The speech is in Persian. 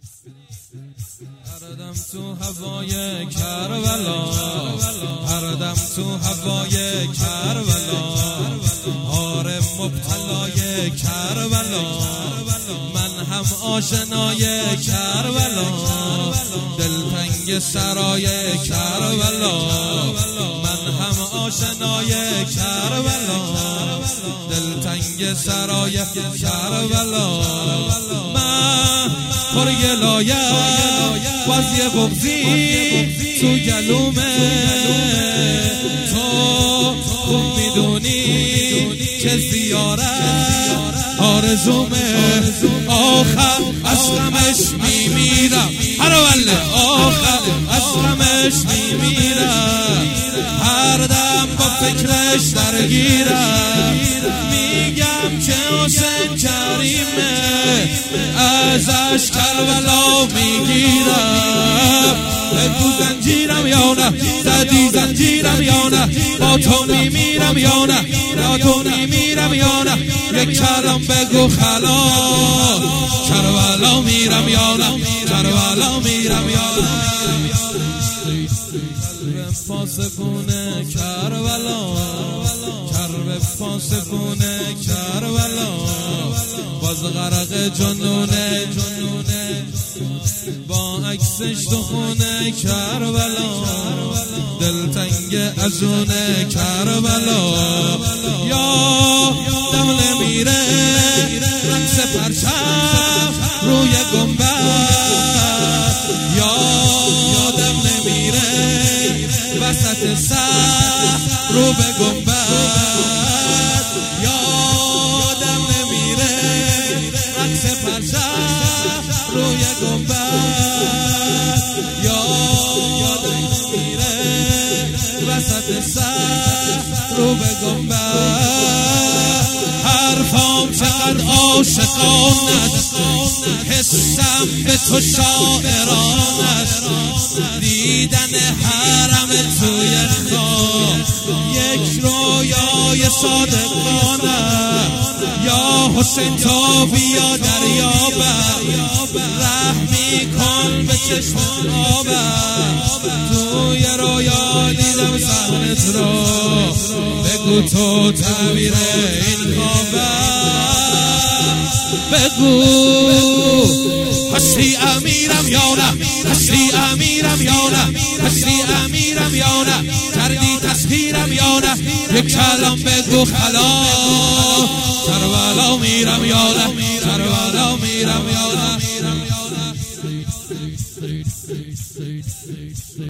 هردم تو هوای کربلا، هردم تو هوای کربلا، آره مبتلای کربلا، من هم آشنای کربلا، دلتنگ سرای کربلا، من هم آشنای کربلا، دلتنگ سرای کربلا، من پر گلایم باز یه بغضی تو گلومه، تو خوب میدونی که زیارت آرزومه، آخر از غمش میمیرم، هر وله آخر از غمش میمیرم، هر دم با فکرش درگیرم، میگم که حسین کریمه، ازش کربلا میگیرم، بگو زنجیرم یا نه، زدی زنجیرم یا نه، با تو میمیرم یا نه، با تو میمیرم یا نه، یک کلام بگو خلاص، کربلا میرم یا نه، کربلا میرم یا نه، کرب فاسقونه کربلا، کرب فاسقونه کربلا، باز غرق جنونه با عکسش تو خونه کربلا، دلتنگ ازونه کربلا، یا دم نمیره رقص پرچم روی گنبد، یا دم نمیره وسط سر رو به گنبد، یا دم نمیره رقص پرچم روی گنبد، یا دم نمیره وسط سر رو به گنبد، حرفام چقدر عاشقانه است، حسم به تو شاعرانه است، دیدن حرم توی خواب یک رویای صادقانه، یا حسین تو بیا دریابم، رحمی کن به چشم آبم، توی رویا دیدم صحنت رو، بگو تو تعبیر این خوابم، بگو هستی امیرم یا نه، هستی امیرم یا نه، هستی امیرم یا نه، کردی تسخیرم یا نه، یک کلام بگو خلاص، کربلا میرم یا نه، کربلا میرم یا نه.